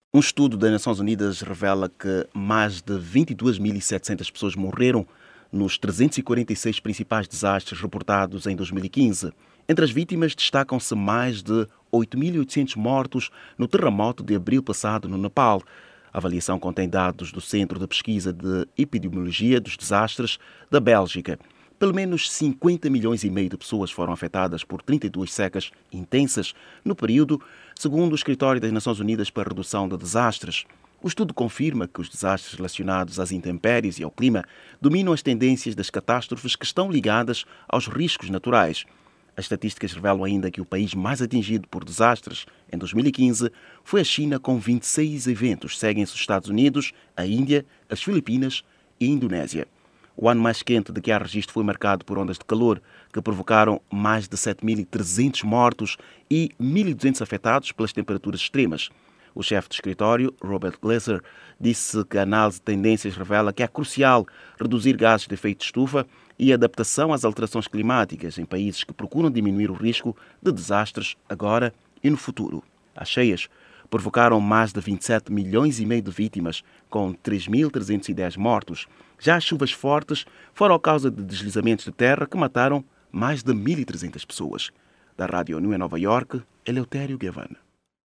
Um estudo das Nações Unidas revela que mais de 22.700 pessoas morreram nos 346 principais desastres reportados em 2015. Entre as vítimas destacam-se mais de 8.800 mortos no terremoto de abril passado no Nepal. A avaliação contém dados do Centro de Pesquisa de Epidemiologia dos Desastres da Bélgica. Pelo menos 50 milhões e meio de pessoas foram afetadas por 32 secas intensas no período, segundo o Escritório das Nações Unidas para a Redução de Desastres. O estudo confirma que os desastres relacionados às intempéries e ao clima dominam as tendências das catástrofes que estão ligadas aos riscos naturais. As estatísticas revelam ainda que o país mais atingido por desastres em 2015 foi a China, com 26 eventos. Seguem-se os Estados Unidos, a Índia, as Filipinas e a Indonésia. O ano mais quente de que há registro foi marcado por ondas de calor que provocaram mais de 7.300 mortos e 1.200 afetados pelas temperaturas extremas. O chefe do escritório, Robert Glaser, disse que a análise de tendências revela que é crucial reduzir gases de efeito de estufa e a adaptação às alterações climáticas em países que procuram diminuir o risco de desastres agora e no futuro. As cheias provocaram mais de 27 milhões e meio de vítimas, com 3.310 mortos. Já as chuvas fortes foram a causa de deslizamentos de terra que mataram mais de 1.300 pessoas. Da Rádio ONU em Nova Iorque, Eleutério Gavan.